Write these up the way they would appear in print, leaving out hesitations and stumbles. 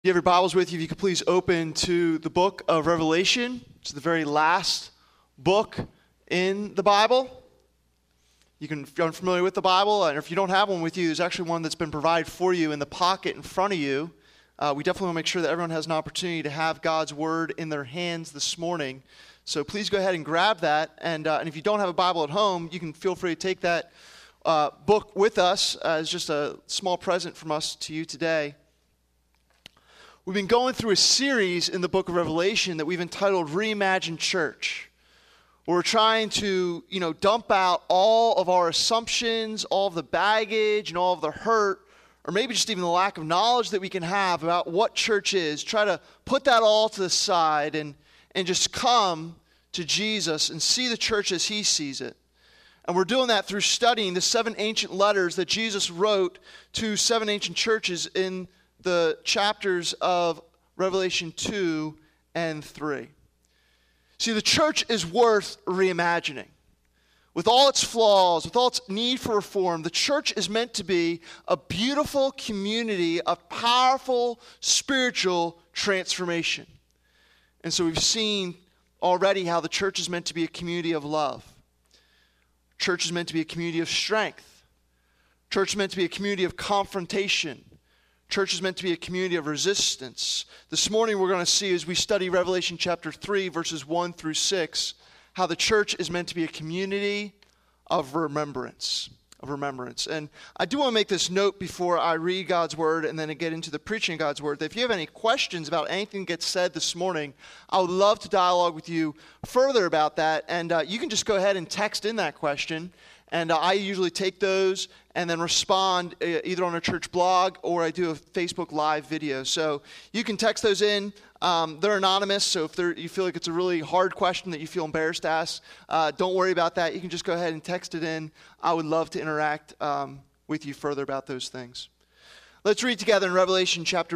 You have your Bibles with you. If you could please open to the book of Revelation. It's the very last book in the Bible. If you're unfamiliar with the Bible, and if you don't have one with you, there's actually one that's been provided for you in the pocket in front of you. We definitely want to make sure that everyone has an opportunity to have God's Word in their hands this morning. So please go ahead and grab that. And if you don't have a Bible at home, you can feel free to take that book with us as just a small present from us to you today. We've been going through a series in the book of Revelation that we've entitled Reimagined Church. We're trying to, dump out all of our assumptions, all of the baggage, and all of the hurt, or maybe just even the lack of knowledge that we can have about what church is. Try to put that all to the side and just come to Jesus and see the church as he sees it. And we're doing that through studying the 7 ancient letters that Jesus wrote to 7 ancient churches in the chapters of Revelation 2 and 3. See, the church is worth reimagining. With all its flaws, with all its need for reform, the church is meant to be a beautiful community of powerful spiritual transformation. And so we've seen already how the church is meant to be a community of love. Church is meant to be a community of strength. Church is meant to be a community of confrontation. Church is meant to be a community of resistance. This morning we're going to see, as we study Revelation chapter 3, verses 1 through 6, how the church is meant to be a community of remembrance. And I do want to make this note before I read God's Word and then I get into the preaching of God's Word, that if you have any questions about anything that gets said this morning, I would love to dialogue with you further about that. And you can just go ahead and text in that question. And I usually take those and then respond either on a church blog or I do a Facebook Live video. So you can text those in. They're anonymous, so if you feel like it's a really hard question that you feel embarrassed to ask, don't worry about that. You can just go ahead and text it in. I would love to interact with you further about those things. Let's read together in Revelation chapter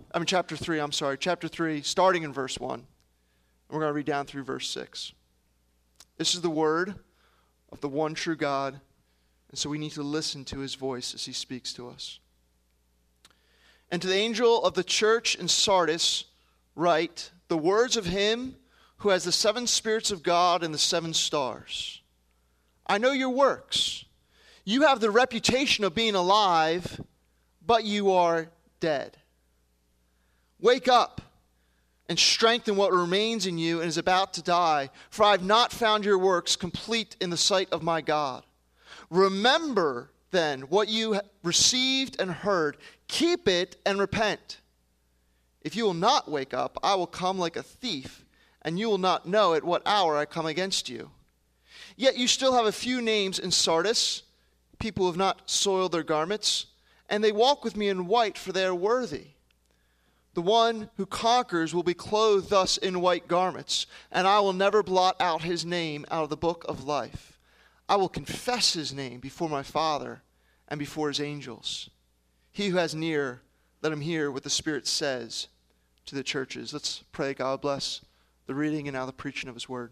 3, starting in verse 1. We're going to read down through verse 6. This is the word of the one true God, and so we need to listen to his voice as he speaks to us. And to the angel of the church in Sardis write the words of him who has the 7 spirits of God and the 7 stars. I know your works. You have the reputation of being alive, but you are dead. Wake up and strengthen what remains in you and is about to die, for I have not found your works complete in the sight of my God. Remember then what you received and heard. Keep it and repent. If you will not wake up, I will come like a thief, and you will not know at what hour I come against you. Yet you still have a few names in Sardis, people who have not soiled their garments, and they walk with me in white, for they are worthy. The one who conquers will be clothed thus in white garments, and I will never blot out his name out of the book of life. I will confess his name before my Father and before his angels. He who has an ear, let him hear what the Spirit says to the churches. Let's pray. God bless the reading and now the preaching of his word.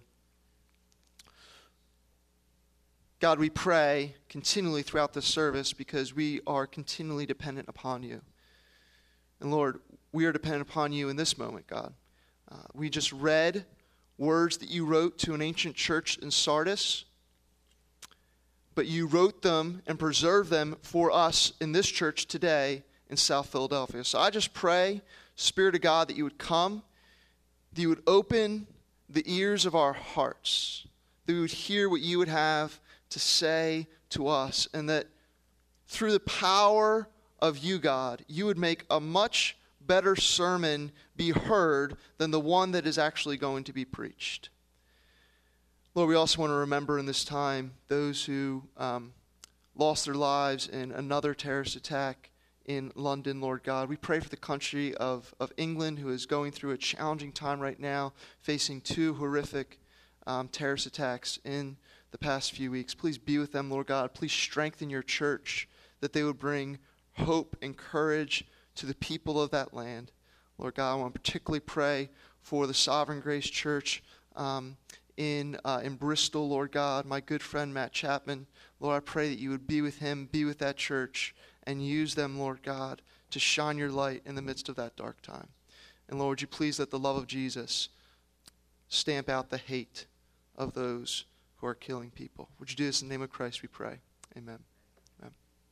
God, we pray continually throughout this service because we are continually dependent upon you. And Lord, we are dependent upon you in this moment, God. We just read words that you wrote to an ancient church in Sardis, but you wrote them and preserved them for us in this church today in South Philadelphia. So I just pray, Spirit of God, that you would come, that you would open the ears of our hearts, that we would hear what you would have to say to us, and that through the power of you, God, you would make a much better sermon be heard than the one that is actually going to be preached. Lord, we also want to remember in this time those who lost their lives in another terrorist attack in London, Lord God. We pray for the country of England, who is going through a challenging time right now, facing 2 horrific terrorist attacks in the past few weeks. Please be with them, Lord God. Please strengthen your church, that they would bring hope and courage to the people of that land. Lord God, I want to particularly pray for the Sovereign Grace Church in Bristol, Lord God. My good friend Matt Chapman, Lord, I pray that you would be with him, be with that church, and use them, Lord God, to shine your light in the midst of that dark time. And Lord, would you please let the love of Jesus stamp out the hate of those who are killing people. Would you do this in the name of Christ, we pray. Amen. Amen.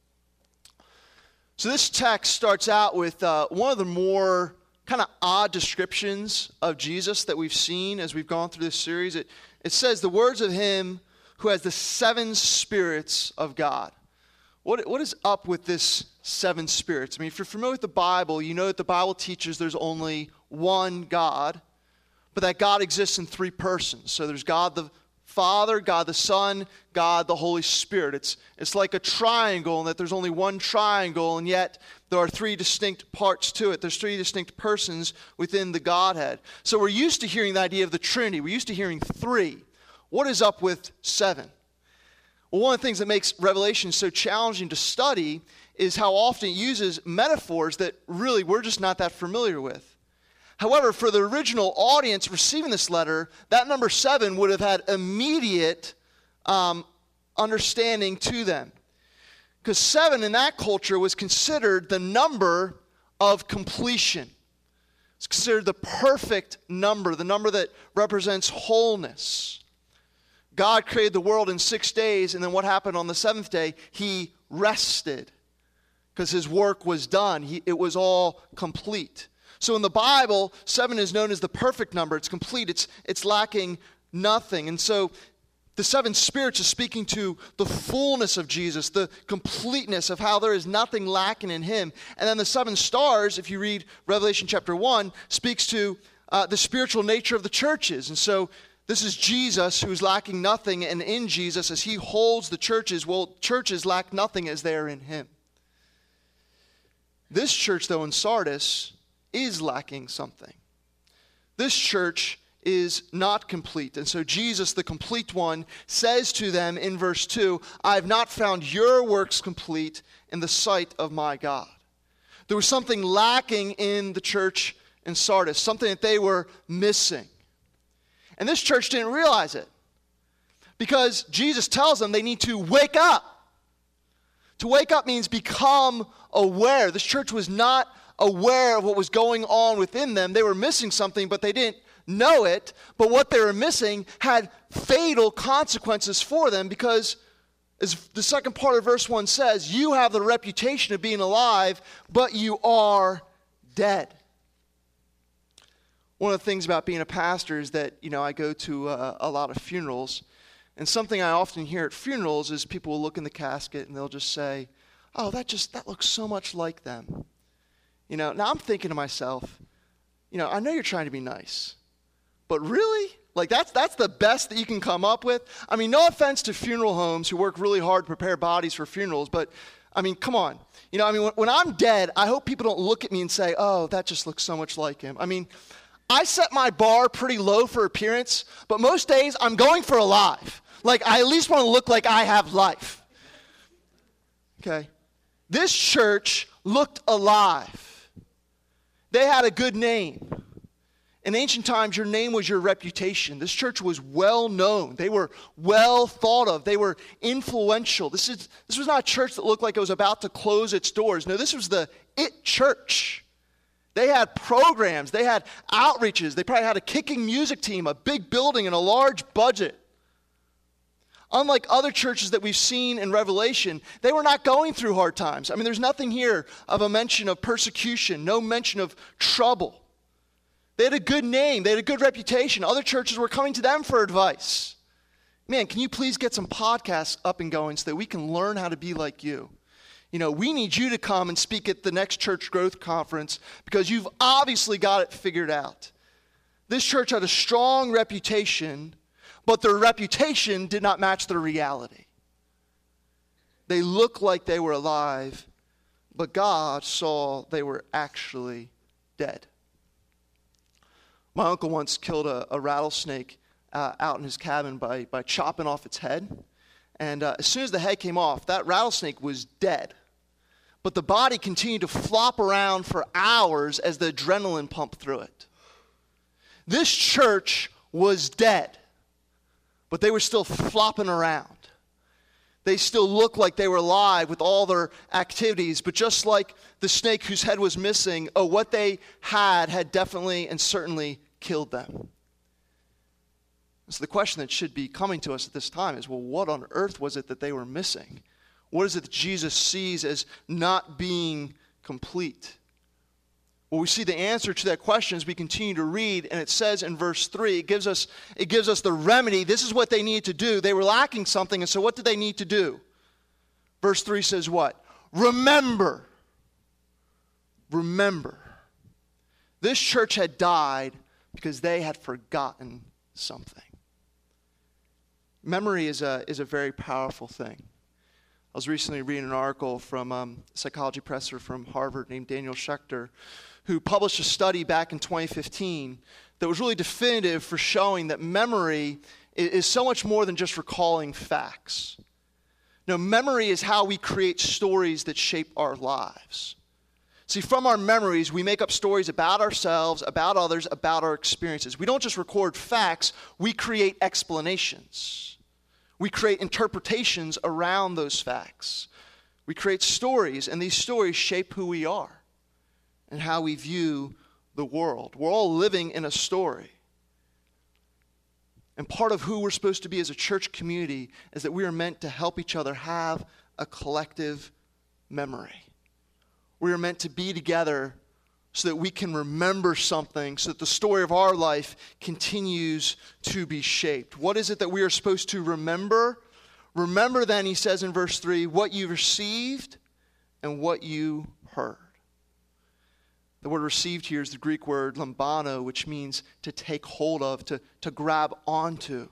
So this text starts out with one of the more kind of odd descriptions of Jesus that we've seen as we've gone through this series. It says the words of him who has the 7 spirits of God. What is up with this 7 spirits? I mean, if you're familiar with the Bible, you know that the Bible teaches there's only one God, but that God exists in 3 persons. So there's God the Father, God the Son, God the Holy Spirit. It's like a triangle in that there's only one triangle, and yet there are 3 distinct parts to it. There's 3 distinct persons within the Godhead. So we're used to hearing the idea of the Trinity. We're used to hearing 3. What is up with 7? Well, one of the things that makes Revelation so challenging to study is how often it uses metaphors that really we're just not that familiar with. However, for the original audience receiving this letter, that number 7 would have had immediate understanding to them. Because 7 in that culture was considered the number of completion. It's considered the perfect number, the number that represents wholeness. God created the world in 6 days, and then what happened on the 7th day? He rested because his work was done. It was all complete. So in the Bible, 7 is known as the perfect number. It's complete. It's lacking nothing. And so the 7 spirits is speaking to the fullness of Jesus, the completeness of how there is nothing lacking in him. And then the 7 stars, if you read Revelation chapter 1, speaks to the spiritual nature of the churches. And so this is Jesus who's lacking nothing, and in Jesus, as he holds the churches, well, churches lack nothing as they are in him. This church, though, in Sardis, is lacking something. This church is not complete. And so Jesus, the complete one, says to them in verse 2, I have not found your works complete in the sight of my God. There was something lacking in the church in Sardis, something that they were missing. And this church didn't realize it because Jesus tells them they need to wake up. To wake up means become aware. This church was not aware of what was going on within them. They were missing something, but they didn't know it. But what they were missing had fatal consequences for them because, as the second part of verse 1 says, you have the reputation of being alive, but you are dead. One of the things about being a pastor is that, I go to a lot of funerals, and something I often hear at funerals is people will look in the casket and they'll just say, oh, that looks so much like them. Now I'm thinking to myself, I know you're trying to be nice, but really? Like that's the best that you can come up with? I mean, no offense to funeral homes who work really hard to prepare bodies for funerals, but I mean, come on. When I'm dead, I hope people don't look at me and say, oh, that just looks so much like him. I set my bar pretty low for appearance, but most days I'm going for alive. Like, I at least want to look like I have life. Okay? This church looked alive. They had a good name. In ancient times, your name was your reputation. This church was well known. They were well thought of. They were influential. This was not a church that looked like it was about to close its doors. No, this was the it church. They had programs. They had outreaches. They probably had a kicking music team, a big building, and a large budget. Unlike other churches that we've seen in Revelation, they were not going through hard times. There's nothing here of a mention of persecution, no mention of trouble. They had a good name. They had a good reputation. Other churches were coming to them for advice. Man, can you please get some podcasts up and going so that we can learn how to be like you? We need you to come and speak at the next church growth conference because you've obviously got it figured out. This church had a strong reputation, but their reputation did not match their reality. They looked like they were alive, but God saw they were actually dead. My uncle once killed a rattlesnake out in his cabin by chopping off its head. And as soon as the head came off, that rattlesnake was dead. But the body continued to flop around for hours as the adrenaline pumped through it. This church was dead, but they were still flopping around. They still look like they were alive with all their activities, but just like the snake whose head was missing, what they had definitely and certainly killed them. So the question that should be coming to us at this time is, well, what on earth was it that they were missing? What is it that Jesus sees as not being complete? Well, we see the answer to that question as we continue to read, and it says in verse 3, it gives us the remedy. This is what they need to do. They were lacking something, and so what did they need to do? Verse 3 says what? Remember. Remember. This church had died because they had forgotten something. Memory is a very powerful thing. I was recently reading an article from a psychology professor from Harvard named Daniel Schechter, who published a study back in 2015 that was really definitive for showing that memory is so much more than just recalling facts. No, memory is how we create stories that shape our lives. See, from our memories, we make up stories about ourselves, about others, about our experiences. We don't just record facts, we create explanations. We create interpretations around those facts. We create stories, and these stories shape who we are and how we view the world. We're all living in a story. And part of who we're supposed to be as a church community is that we are meant to help each other have a collective memory. We are meant to be together so that we can remember something, so that the story of our life continues to be shaped. What is it that we are supposed to remember? Remember then, he says in verse 3, what you received and what you heard. The word received here is the Greek word lambano, which means to take hold of, to grab onto.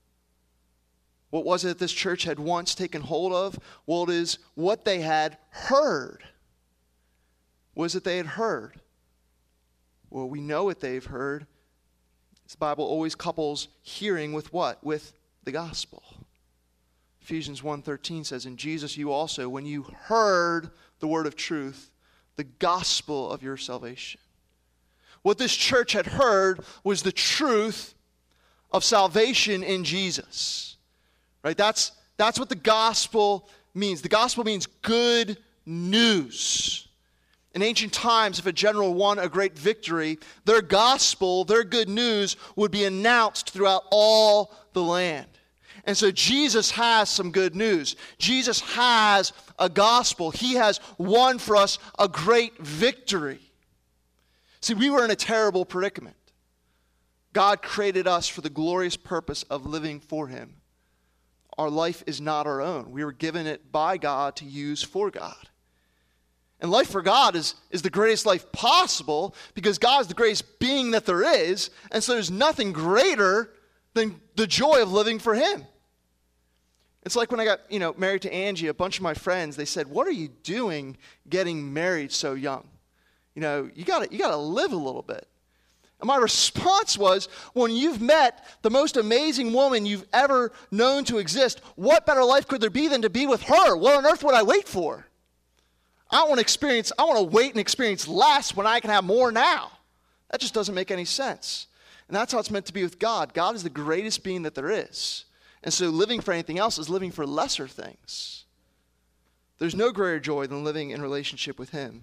What was it that this church had once taken hold of? Well, it is what they had heard. What is it they had heard? Well, we know what they've heard. The Bible always couples hearing with what? With the gospel. Ephesians 1:13 says, in Jesus you also, when you heard the word of truth, the gospel of your salvation. What this church had heard was the truth of salvation in Jesus. Right? That's what the gospel means. The gospel means good news. In ancient times, if a general won a great victory, their gospel, their good news, would be announced throughout all the land. And so Jesus has some good news. Jesus has a gospel. He has won for us a great victory. See, we were in a terrible predicament. God created us for the glorious purpose of living for Him. Our life is not our own. We were given it by God to use for God. And life for God is the greatest life possible because God is the greatest being that there is. And so there's nothing greater than the joy of living for Him. It's like when I got married to Angie, a bunch of my friends, they said, what are you doing getting married so young? You gotta live a little bit. And my response was, when you've met the most amazing woman you've ever known to exist, what better life could there be than to be with her? What on earth would I wait for? I want to wait and experience less when I can have more now. That just doesn't make any sense. And that's how it's meant to be with God. God is the greatest being that there is. And so living for anything else is living for lesser things. There's no greater joy than living in relationship with Him.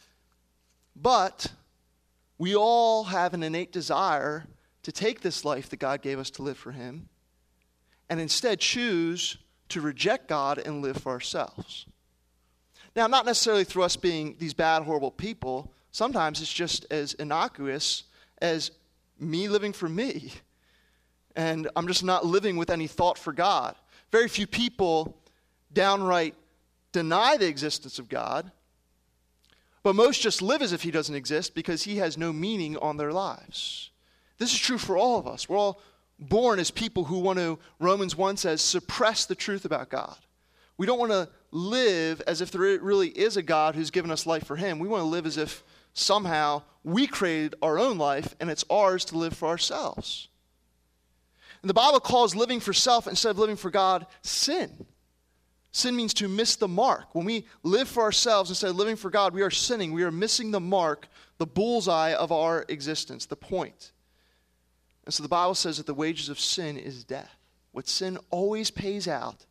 But we all have an innate desire to take this life that God gave us to live for Him and instead choose to reject God and live for ourselves. Now, not necessarily through us being these bad, horrible people. Sometimes it's just as innocuous as me living for me. And I'm just not living with any thought for God. Very few people downright deny the existence of God. But most just live as if He doesn't exist because He has no meaning on their lives. This is true for all of us. We're all born as people who want to, Romans 1 says, suppress the truth about God. We don't want to live as if there really is a God who's given us life for Him. We want to live as if somehow we created our own life and it's ours to live for ourselves. And the Bible calls living for self instead of living for God sin. Sin means to miss the mark. When we live for ourselves instead of living for God, we are sinning. We are missing the mark, the bullseye of our existence, the point. And so the Bible says that the wages of sin is death. What sin always pays out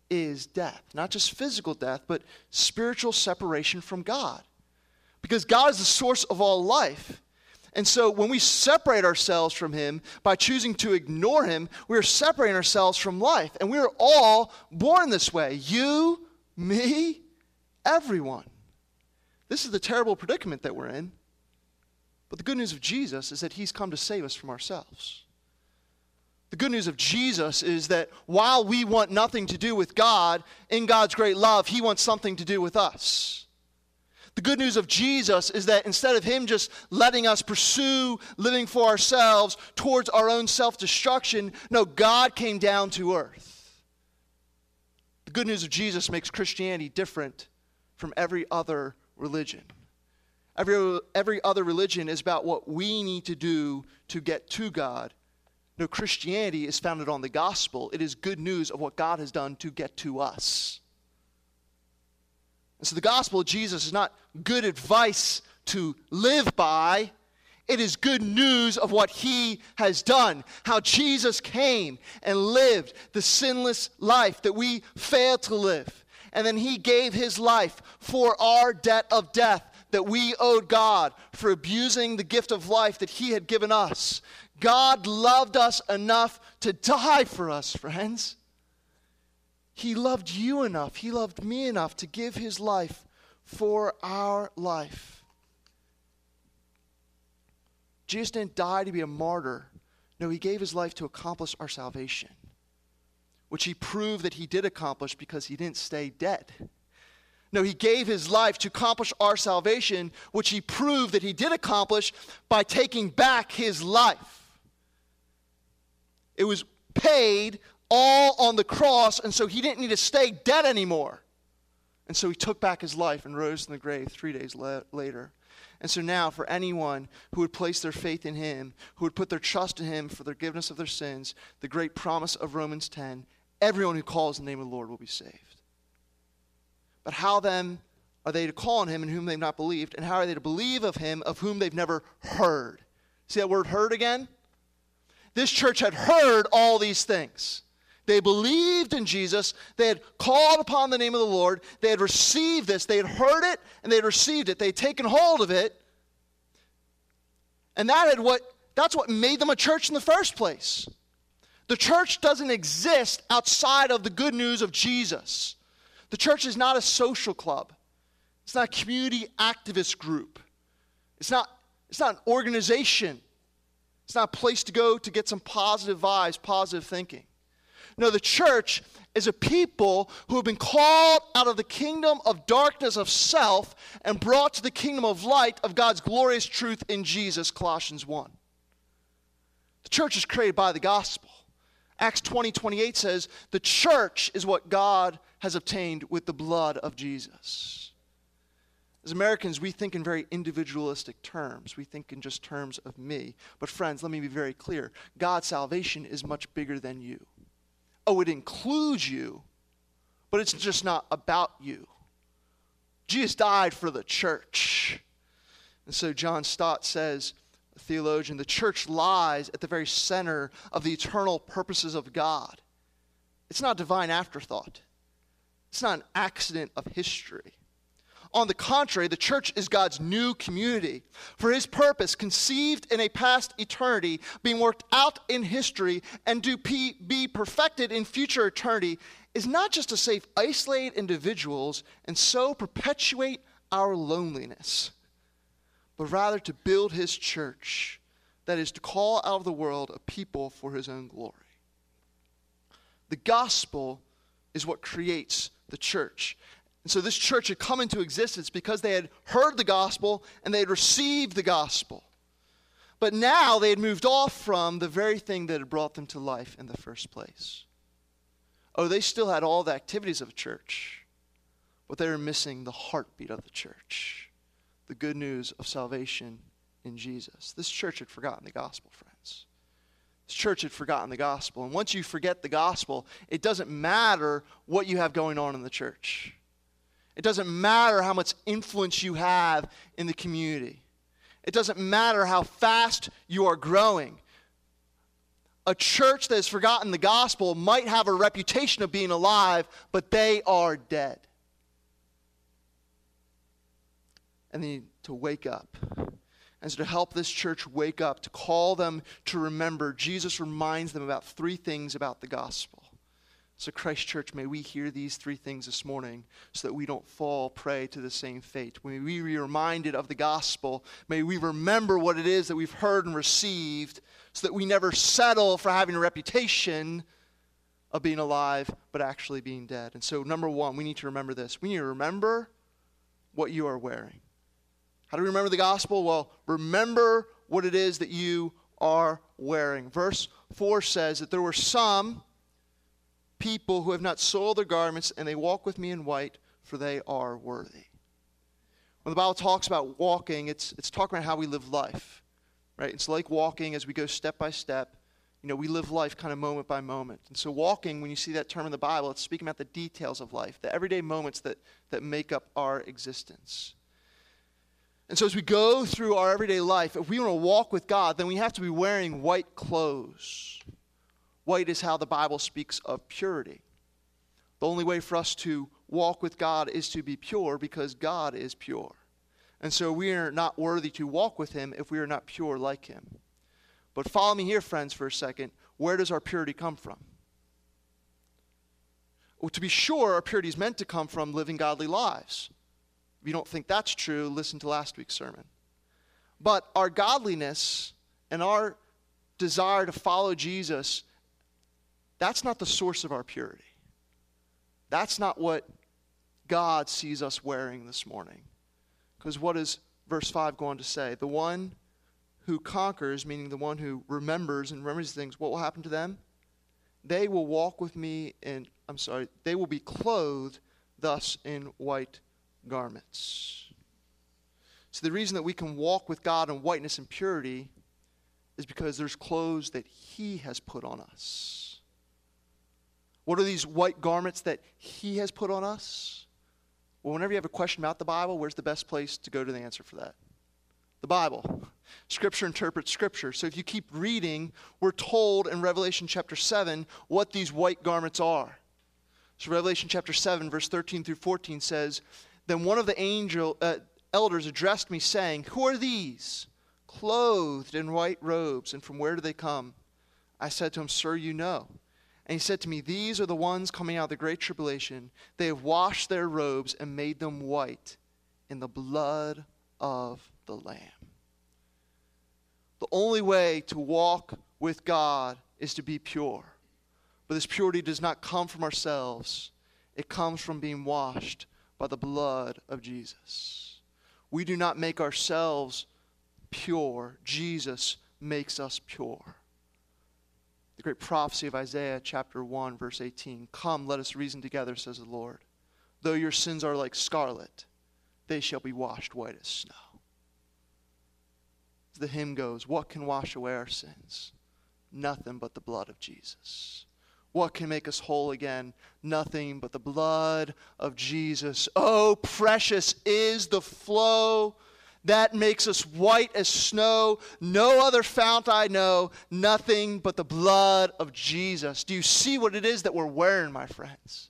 is death. Not just physical death, but spiritual separation from God. Because God is the source of all life. And so when we separate ourselves from him by choosing to ignore him, we are separating ourselves from life. And we are all born this way. You, me, everyone. This is the terrible predicament that we're in. But the good news of Jesus is that he's come to save us from ourselves. The good news of Jesus is that while we want nothing to do with God, in God's great love, he wants something to do with us. The good news of Jesus is that instead of him just letting us pursue living for ourselves towards our own self-destruction, no, God came down to earth. The good news of Jesus makes Christianity different from every other religion. Every other religion is about what we need to do to get to God. No, Christianity is founded on the gospel. It is good news of what God has done to get to us. And so the gospel of Jesus is not good advice to live by. It is good news of what he has done. How Jesus came and lived the sinless life that we failed to live. And then he gave his life for our debt of death that we owed God for abusing the gift of life that he had given us. God loved us enough to die for us, friends. He loved you enough, he loved me enough to give his life for our life. Jesus didn't die to be a martyr. No, he gave his life to accomplish our salvation, which he proved that he did accomplish because he didn't stay dead. No, he gave his life to accomplish our salvation, which he proved that he did accomplish by taking back his life. It was paid all on the cross, and so he didn't need to stay dead anymore. And so he took back his life and rose from the grave 3 days later. And so now, for anyone who would place their faith in him, who would put their trust in him for the forgiveness of their sins, the great promise of Romans 10, everyone who calls the name of the Lord will be saved. But how then are they to call on him in whom they've not believed? And how are they to believe of him of whom they've never heard? See that word heard again? This church had heard all these things. They believed in Jesus. They had called upon the name of the Lord. They had received this. They had heard it and they had received it. They had taken hold of it. And that's what made them a church in the first place. The church doesn't exist outside of the good news of Jesus. The church is not a social club. It's not a community activist group. It's not an organization. It's not a place to go to get some positive vibes, positive thinking. No, the church is a people who have been called out of the kingdom of darkness of self and brought to the kingdom of light of God's glorious truth in Jesus, Colossians 1. The church is created by the gospel. Acts 20:28 says, the church is what God has obtained with the blood of Jesus. As Americans, we think in very individualistic terms. We think in just terms of me. But friends, let me be very clear. God's salvation is much bigger than you. Oh, it includes you, but it's just not about you. Jesus died for the church. And so John Stott says, a theologian, the church lies at the very center of the eternal purposes of God. It's not a divine afterthought. It's not an accident of history. On the contrary, the church is God's new community for his purpose, conceived in a past eternity, being worked out in history, and to be perfected in future eternity, is not just to save isolated individuals and so perpetuate our loneliness, but rather to build his church, that is, to call out of the world a people for his own glory. The gospel is what creates the church. And so this church had come into existence because they had heard the gospel and they had received the gospel. But now they had moved off from the very thing that had brought them to life in the first place. Oh, they still had all the activities of a church, but they were missing the heartbeat of the church, the good news of salvation in Jesus. This church had forgotten the gospel, friends. This church had forgotten the gospel. And once you forget the gospel, it doesn't matter what you have going on in the church. It doesn't matter how much influence you have in the community. It doesn't matter how fast you are growing. a church that has forgotten the gospel might have a reputation of being alive, but they are dead. And they need to wake up. And so to help this church wake up, to call them to remember, Jesus reminds them about 3 things about the gospel. So Christ Church, may we hear these 3 things this morning so that we don't fall prey to the same fate. May we be reminded of the gospel. May we remember what it is that we've heard and received so that we never settle for having a reputation of being alive but actually being dead. And so number 1, we need to remember this. We need to remember what you are wearing. How do we remember the gospel? Well, remember what it is that you are wearing. Verse 4 says that there were some people who have not soiled their garments, and they walk with me in white, for they are worthy. When the Bible talks about walking, it's talking about how we live life, right? It's like walking as we go step by step. You know, we live life kind of moment by moment. And so walking, when you see that term in the Bible, it's speaking about the details of life, the everyday moments that make up our existence. And so as we go through our everyday life, if we want to walk with God, then we have to be wearing white clothes. White is how the Bible speaks of purity. The only way for us to walk with God is to be pure because God is pure. And so we are not worthy to walk with him if we are not pure like him. But follow me here, friends, for a second. Where does our purity come from? Well, to be sure, our purity is meant to come from living godly lives. If you don't think that's true, listen to last week's sermon. But our godliness and our desire to follow Jesus, that's not the source of our purity. That's not what God sees us wearing this morning. Because what does verse 5 go on to say? The one who conquers, meaning the one who remembers things, what will happen to them? They will walk with me they will be clothed thus in white garments. So the reason that we can walk with God in whiteness and purity is because there's clothes that he has put on us. What are these white garments that he has put on us? Well, whenever you have a question about the Bible, where's the best place to go to the answer for that? The Bible. Scripture interprets Scripture. So if you keep reading, we're told in Revelation chapter 7 what these white garments are. So Revelation chapter 7, verse 13 through 14 says, Then one of the elders addressed me, saying, Who are these, clothed in white robes, and from where do they come? I said to him, Sir, you know. And he said to me, These are the ones coming out of the great tribulation. They have washed their robes and made them white in the blood of the Lamb. The only way to walk with God is to be pure. But this purity does not come from ourselves. It comes from being washed by the blood of Jesus. We do not make ourselves pure. Jesus makes us pure. The great prophecy of Isaiah chapter 1, verse 18. Come, let us reason together, says the Lord. Though your sins are like scarlet, they shall be washed white as snow. The hymn goes, what can wash away our sins? Nothing but the blood of Jesus. What can make us whole again? Nothing but the blood of Jesus. Oh, precious is the flow that makes us white as snow. No other fount I know. Nothing but the blood of Jesus. Do you see what it is that we're wearing, my friends?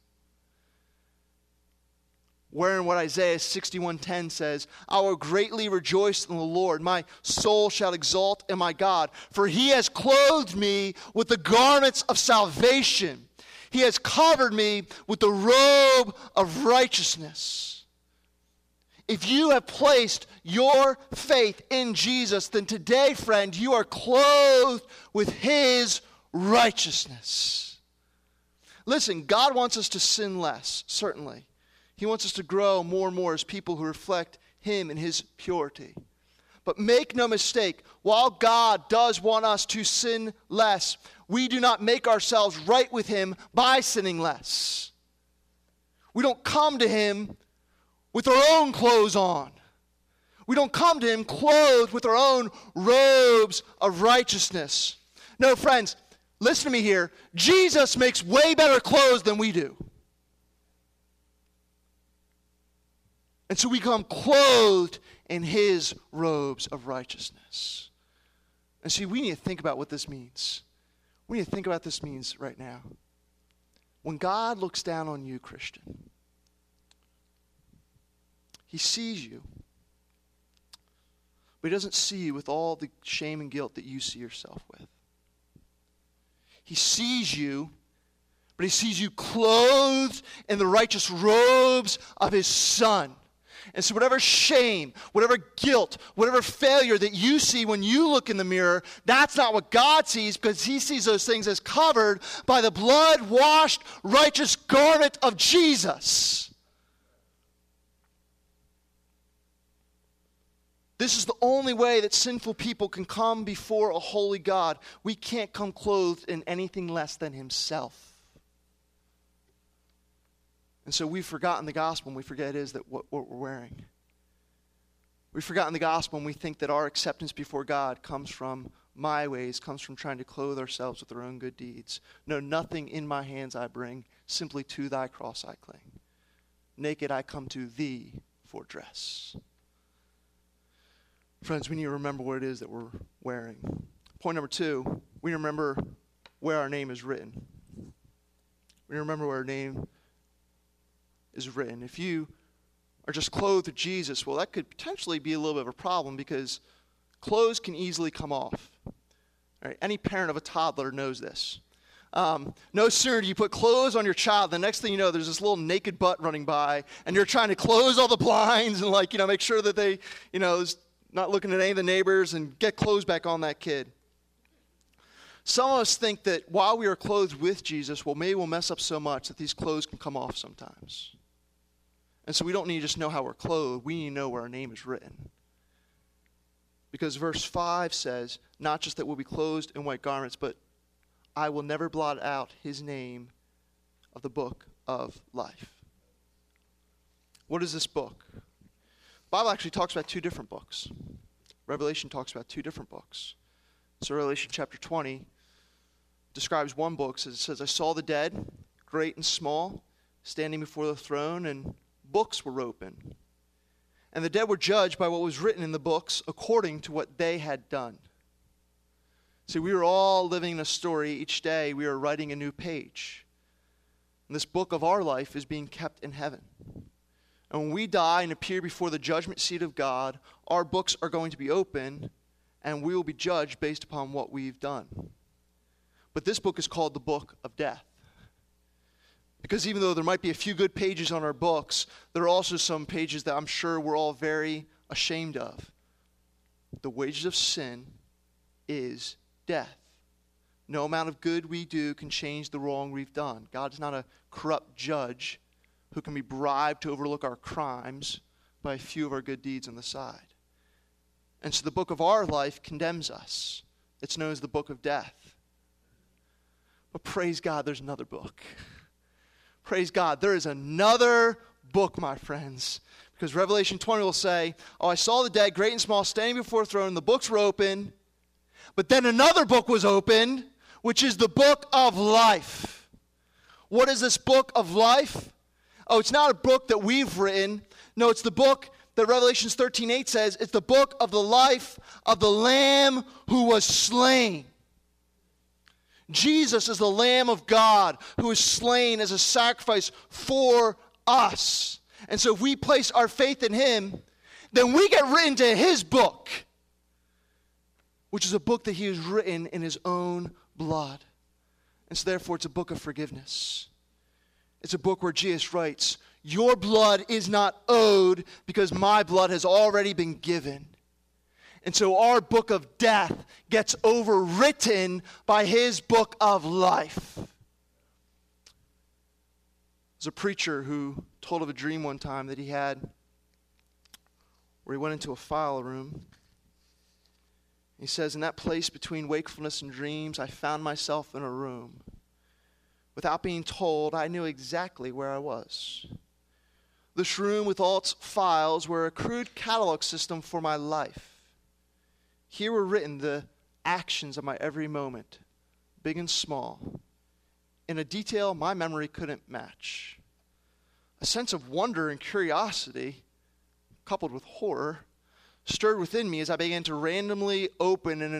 Wearing what Isaiah 61:10 says, I will greatly rejoice in the Lord. My soul shall exult in my God. For he has clothed me with the garments of salvation. He has covered me with the robe of righteousness. If you have placed your faith in Jesus, then today, friend, you are clothed with his righteousness. Listen, God wants us to sin less, certainly. He wants us to grow more and more as people who reflect him and his purity. But make no mistake, while God does want us to sin less, we do not make ourselves right with him by sinning less. We don't come to him with our own clothes on. We don't come to him clothed with our own robes of righteousness. No, friends, listen to me here. Jesus makes way better clothes than we do. And so we come clothed in his robes of righteousness. And see, we need to think about what this means. We need to think about this means right now. When God looks down on you, Christian, he sees you, but he doesn't see you with all the shame and guilt that you see yourself with. He sees you, but he sees you clothed in the righteous robes of his Son. And so whatever shame, whatever guilt, whatever failure that you see when you look in the mirror, that's not what God sees, because he sees those things as covered by the blood-washed, righteous garment of Jesus. This is the only way that sinful people can come before a holy God. We can't come clothed in anything less than himself. And so we've forgotten the gospel, and we forget it is that what we're wearing. We've forgotten the gospel, and we think that our acceptance before God comes from my ways, comes from trying to clothe ourselves with our own good deeds. No, nothing in my hands I bring, simply to thy cross I cling. Naked I come to thee for dress. Friends, we need to remember what it is that we're wearing. Point number 2, we need to remember where our name is written. We need to remember where our name is written. If you are just clothed with Jesus, well, that could potentially be a little bit of a problem, because clothes can easily come off. All right, any parent of a toddler knows this. No sooner do you put clothes on your child, the next thing you know, there's this little naked butt running by, and you're trying to close all the blinds and make sure that they, is not looking at any of the neighbors, and get clothes back on that kid. Some of us think that while we are clothed with Jesus, well, maybe we'll mess up so much that these clothes can come off sometimes. And so we don't need to just know how we're clothed. We need to know where our name is written. Because verse 5 says, not just that we'll be clothed in white garments, but I will never blot out his name of the book of life. What is this book? The Bible actually talks about 2 different books. Revelation talks about 2 different books. So Revelation chapter 20 describes one book. It says, I saw the dead, great and small, standing before the throne, and books were open. And the dead were judged by what was written in the books according to what they had done. See, we are all living a story. Each day we are writing a new page. And this book of our life is being kept in heaven. And when we die and appear before the judgment seat of God, our books are going to be open, and we will be judged based upon what we've done. But this book is called the book of death. Because even though there might be a few good pages on our books, there are also some pages that I'm sure we're all very ashamed of. The wages of sin is death. No amount of good we do can change the wrong we've done. God is not a corrupt judge who can be bribed to overlook our crimes by a few of our good deeds on the side. And so the book of our life condemns us. It's known as the book of death. But praise God, there's another book. Praise God, there is another book, my friends. Because Revelation 20 will say, oh, I saw the dead, great and small, standing before the throne. The books were open. But then another book was opened, which is the book of life. What is this book of life? Oh, it's not a book that we've written. No, it's the book that Revelation 13:8 says. It's the book of the life of the Lamb who was slain. Jesus is the Lamb of God who is slain as a sacrifice for us. And so if we place our faith in him, then we get written to his book, which is a book that he has written in his own blood. And so therefore it's a book of forgiveness. It's a book where Jesus writes, your blood is not owed because my blood has already been given. And so our book of death gets overwritten by his book of life. There's a preacher who told of a dream one time that he had where he went into a file room. He says, in that place between wakefulness and dreams, I found myself in a room. Without being told, I knew exactly where I was. This room with all its files were a crude catalog system for my life. Here were written the actions of my every moment, big and small, in a detail my memory couldn't match. A sense of wonder and curiosity, coupled with horror, stirred within me as I began to randomly open and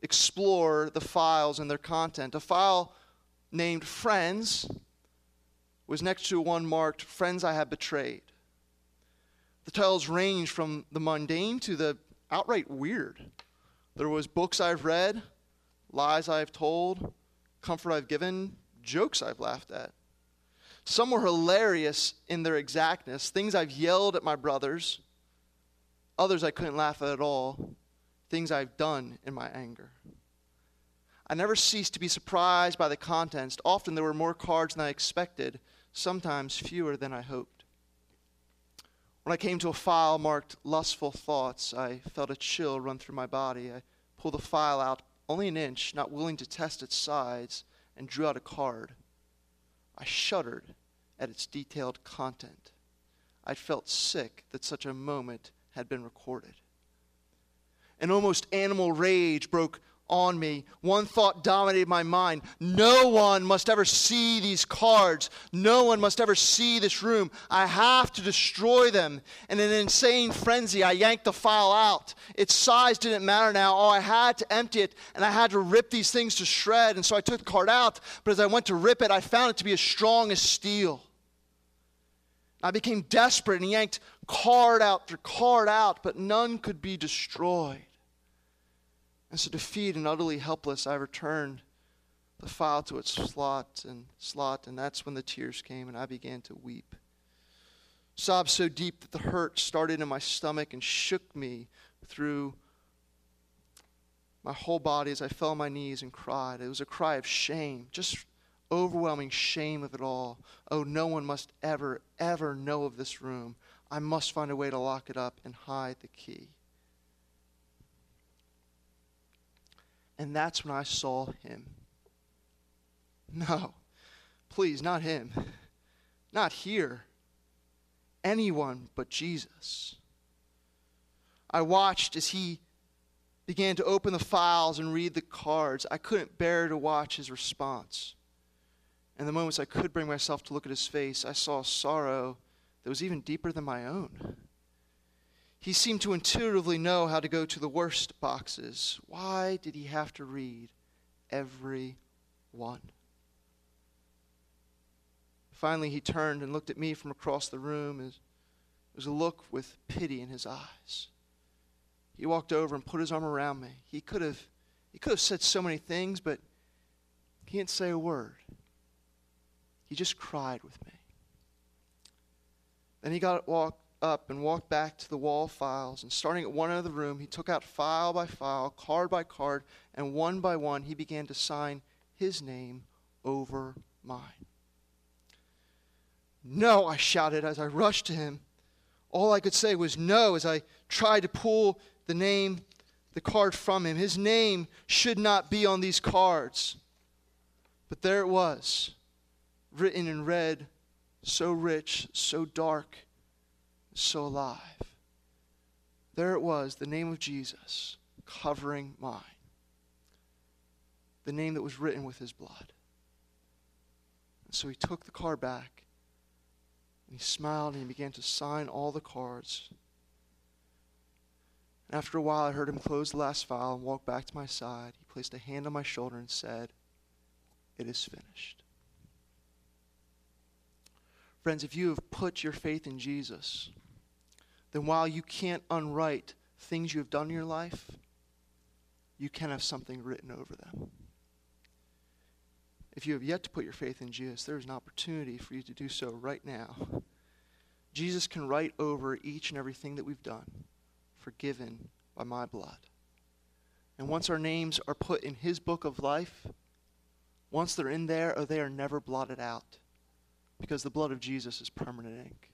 explore the files and their content. A file named Friends was next to one marked Friends I Have Betrayed. The titles range from the mundane to the outright weird. There was books I've read, lies I've told, comfort I've given, jokes I've laughed at. Some were hilarious in their exactness, things I've yelled at my brothers. Others I couldn't laugh at all, things I've done in my anger. I never ceased to be surprised by the contents. Often there were more cards than I expected, sometimes fewer than I hoped. When I came to a file marked Lustful Thoughts, I felt a chill run through my body. I pulled the file out only an inch, not willing to test its size, and drew out a card. I shuddered at its detailed content. I felt sick that such a moment had been recorded. An almost animal rage broke on me. One thought dominated my mind. No one must ever see these cards. No one must ever see this room. I have to destroy them. In an insane frenzy, I yanked the file out. Its size didn't matter now. Oh, I had to empty it, and I had to rip these things to shred. And so I took the card out, but as I went to rip it, I found it to be as strong as steel. I became desperate and yanked card after card out, but none could be destroyed. And so defeated and utterly helpless, I returned the file to its slot, and that's when the tears came, and I began to weep. Sobs so deep that the hurt started in my stomach and shook me through my whole body as I fell on my knees and cried. It was a cry of shame, just overwhelming shame of it all. Oh, no one must ever, ever know of this room. I must find a way to lock it up and hide the key. And that's when I saw him. No, please, not him. Not here. Anyone but Jesus. I watched as he began to open the files and read the cards. I couldn't bear to watch his response. In the moments I could bring myself to look at his face, I saw sorrow that was even deeper than my own. He seemed to intuitively know how to go to the worst boxes. Why did he have to read every one? Finally, he turned and looked at me from across the room. It was a look with pity in his eyes. He walked over and put his arm around me. He could have said so many things, but he didn't say a word. He just cried with me. Then he walked up and walked back to the wall files, and starting at one end of the room, he took out file by file, card by card, and one by one he began to sign his name over mine. No, I shouted as I rushed to him. All I could say was no as I tried to pull the card from him. His name should not be on these cards. But there it was, written in red, so rich, so dark, so alive. There it was, the name of Jesus, covering mine. The name that was written with his blood. And so he took the card back, and he smiled, and he began to sign all the cards. And after a while, I heard him close the last file and walk back to my side. He placed a hand on my shoulder and said, "It is finished." Friends, if you have put your faith in Jesus, then while you can't unwrite things you have done in your life, you can have something written over them. If you have yet to put your faith in Jesus, there is an opportunity for you to do so right now. Jesus can write over each and everything that we've done, forgiven by my blood. And once our names are put in his book of life, once they're in there, they are never blotted out, because the blood of Jesus is permanent ink.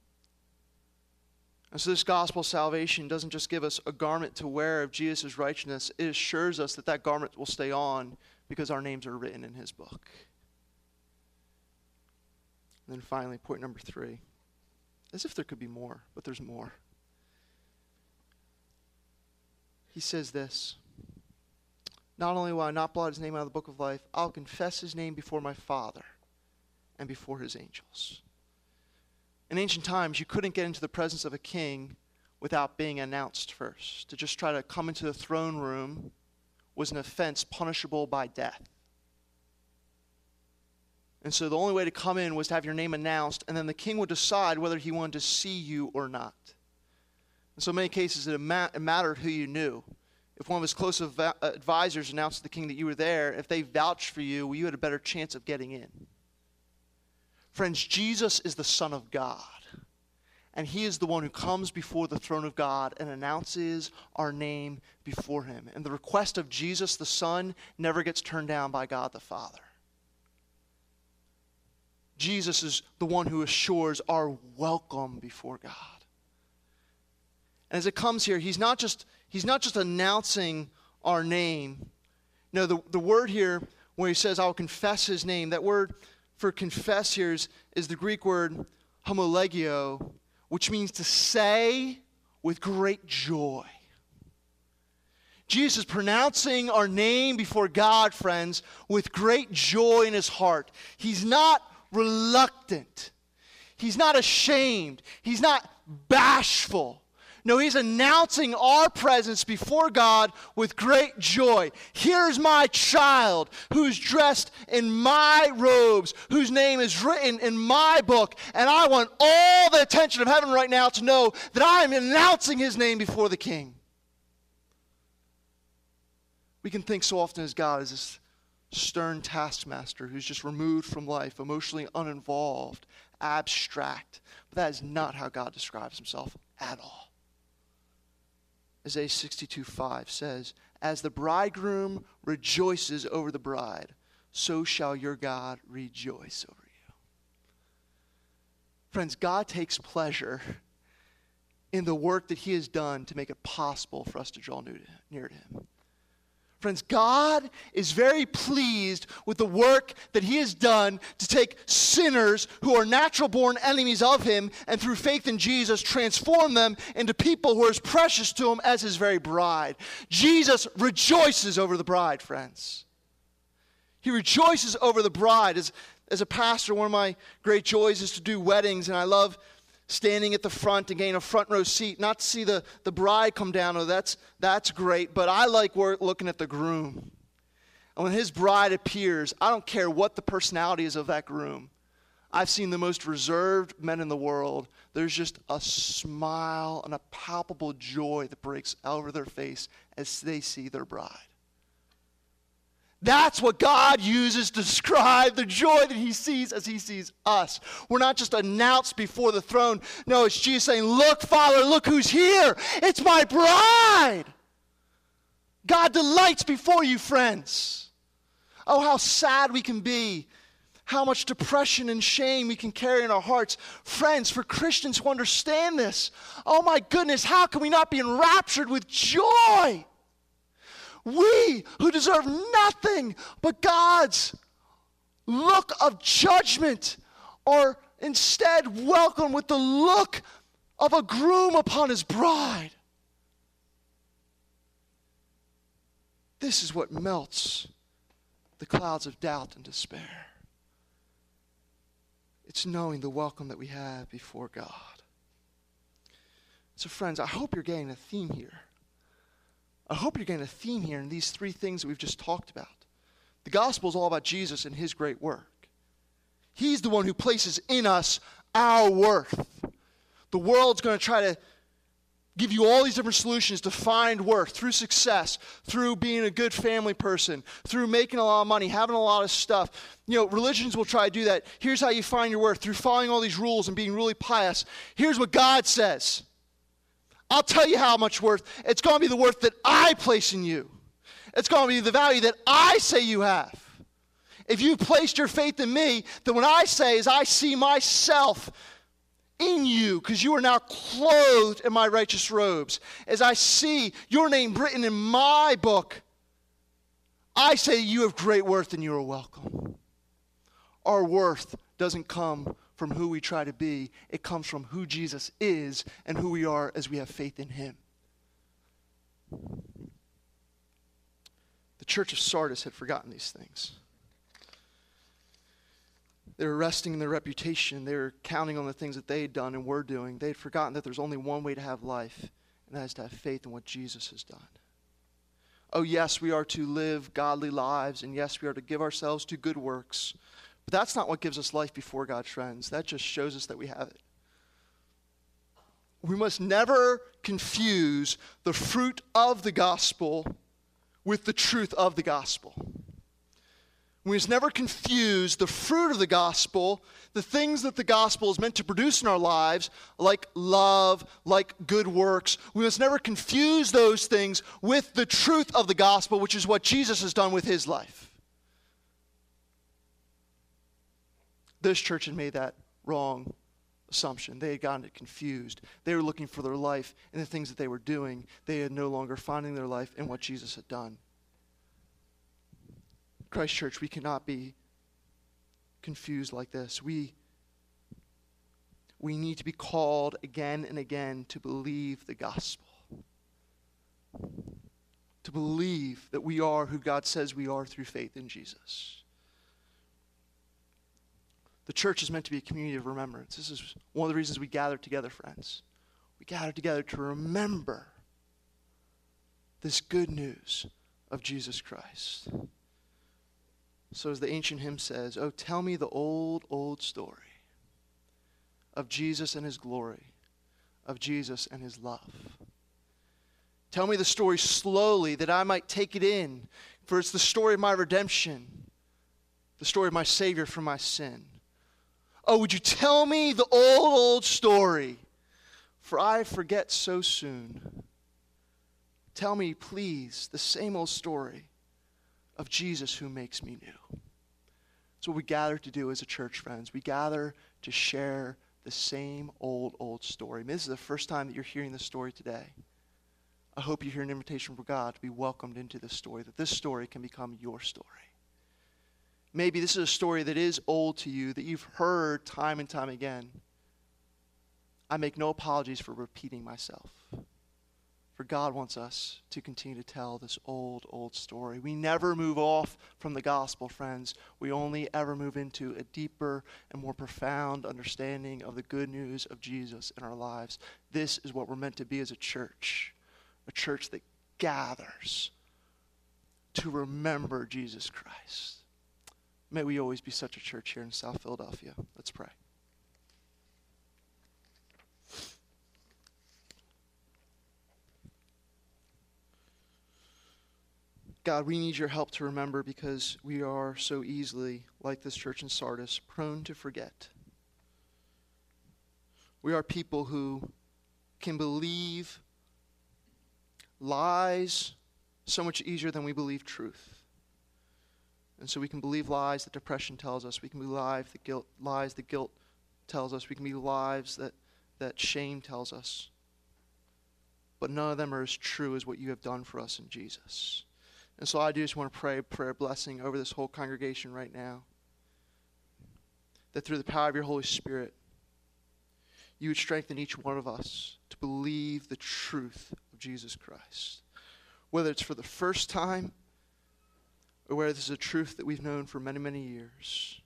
And so this gospel salvation doesn't just give us a garment to wear of Jesus' righteousness. It assures us that that garment will stay on because our names are written in his book. And then finally, point number 3. As if there could be more, but there's more. He says this: not only will I not blot his name out of the book of life, I'll confess his name before my Father and before his angels. In ancient times, you couldn't get into the presence of a king without being announced first. To just try to come into the throne room was an offense punishable by death. And so the only way to come in was to have your name announced, and then the king would decide whether he wanted to see you or not. In so many cases, it mattered who you knew. If one of his close advisors announced to the king that you were there, if they vouched for you, well, you had a better chance of getting in. Friends, Jesus is the Son of God. And he is the one who comes before the throne of God and announces our name before him. And the request of Jesus, the Son, never gets turned down by God the Father. Jesus is the one who assures our welcome before God. And as it comes here, he's not just announcing our name. No, the word here where he says, I will confess his name, that word for confess here is the Greek word homolegio, which means to say with great joy. Jesus is pronouncing our name before God, friends, with great joy in his heart. He's not reluctant. He's not ashamed. He's not bashful. No, he's announcing our presence before God with great joy. Here's my child who's dressed in my robes, whose name is written in my book, and I want all the attention of heaven right now to know that I am announcing his name before the king. We can think so often as God as this stern taskmaster who's just removed from life, emotionally uninvolved, abstract. But that is not how God describes himself at all. Isaiah 62:5 says, as the bridegroom rejoices over the bride, so shall your God rejoice over you. Friends, God takes pleasure in the work that he has done to make it possible for us to draw near to him. Friends, God is very pleased with the work that he has done to take sinners who are natural-born enemies of him and through faith in Jesus transform them into people who are as precious to him as his very bride. Jesus rejoices over the bride, friends. He rejoices over the bride. As a pastor, one of my great joys is to do weddings, and I love standing at the front and getting a front row seat, not to see the bride come down. Oh, that's great, but I like looking at the groom. And when his bride appears, I don't care what the personality is of that groom. I've seen the most reserved men in the world. There's just a smile and a palpable joy that breaks over their face as they see their bride. That's what God uses to describe the joy that he sees as he sees us. We're not just announced before the throne. No, it's Jesus saying, look, Father, look who's here. It's my bride. God delights before you, friends. Oh, how sad we can be. How much depression and shame we can carry in our hearts. Friends, for Christians who understand this, oh my goodness, how can we not be enraptured with joy? We who deserve nothing but God's look of judgment are instead welcomed with the look of a groom upon his bride. This is what melts the clouds of doubt and despair. It's knowing the welcome that we have before God. So friends, I hope you're getting a theme here. I hope you're getting a theme here in these three things that we've just talked about. The gospel is all about Jesus and his great work. He's the one who places in us our worth. The world's going to try to give you all these different solutions to find worth through success, through being a good family person, through making a lot of money, having a lot of stuff. You know, religions will try to do that. Here's how you find your worth, through following all these rules and being really pious. Here's what God says. I'll tell you how much worth. It's going to be the worth that I place in you. It's going to be the value that I say you have. If you've placed your faith in me, then what I say is I see myself in you because you are now clothed in my righteous robes. As I see your name written in my book, I say you have great worth and you are welcome. Our worth doesn't come from who we try to be. It comes from who Jesus is and who we are as we have faith in him. The church of Sardis had forgotten these things. They were resting in their reputation. They were counting on the things that they had done and were doing. They had forgotten that there's only one way to have life, and that is to have faith in what Jesus has done. Oh, yes, we are to live godly lives, and yes, we are to give ourselves to good works. But that's not what gives us life before God, friends. That just shows us that we have it. We must never confuse the fruit of the gospel with the truth of the gospel. We must never confuse the fruit of the gospel, the things that the gospel is meant to produce in our lives, like love, like good works. We must never confuse those things with the truth of the gospel, which is what Jesus has done with his life. This church had made that wrong assumption. They had gotten it confused. They were looking for their life in the things that they were doing. They had no longer finding their life in what Jesus had done. Christ Church, we cannot be confused like this. We need to be called again and again to believe the gospel. To believe that we are who God says we are through faith in Jesus. The church is meant to be a community of remembrance. This is one of the reasons we gather together, friends. We gather together to remember this good news of Jesus Christ. So as the ancient hymn says, oh, tell me the old, old story of Jesus and his glory, of Jesus and his love. Tell me the story slowly that I might take it in, for it's the story of my redemption, the story of my Savior from my sin. Oh, would you tell me the old, old story, for I forget so soon. Tell me, please, the same old story of Jesus who makes me new. That's what we gather to do as a church, friends. We gather to share the same old, old story. This is the first time that you're hearing this story today. I hope you hear an invitation from God to be welcomed into this story, that this story can become your story. Maybe this is a story that is old to you, that you've heard time and time again. I make no apologies for repeating myself. For God wants us to continue to tell this old, old story. We never move off from the gospel, friends. We only ever move into a deeper and more profound understanding of the good news of Jesus in our lives. This is what we're meant to be as a church that gathers to remember Jesus Christ. May we always be such a church here in South Philadelphia. Let's pray. God, we need your help to remember because we are so easily, like this church in Sardis, prone to forget. We are people who can believe lies so much easier than we believe truth. And so we can believe lies that depression tells us. We can believe lies that guilt tells us. We can believe lies that shame tells us. But none of them are as true as what you have done for us in Jesus. And so I do just want to pray a prayer blessing over this whole congregation right now. That through the power of your Holy Spirit, you would strengthen each one of us to believe the truth of Jesus Christ. Whether it's for the first time, or whether this is a truth that we've known for many, many years.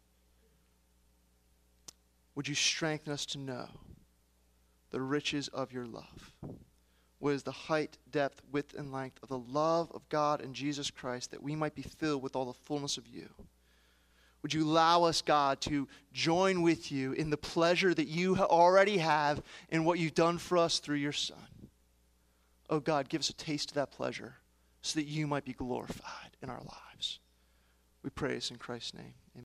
Would you strengthen us to know the riches of your love? What is the height, depth, width, and length of the love of God and Jesus Christ, that we might be filled with all the fullness of you? Would you allow us, God, to join with you in the pleasure that you already have in what you've done for us through your Son? Oh God, give us a taste of that pleasure so that you might be glorified in our lives. We pray this in Christ's name.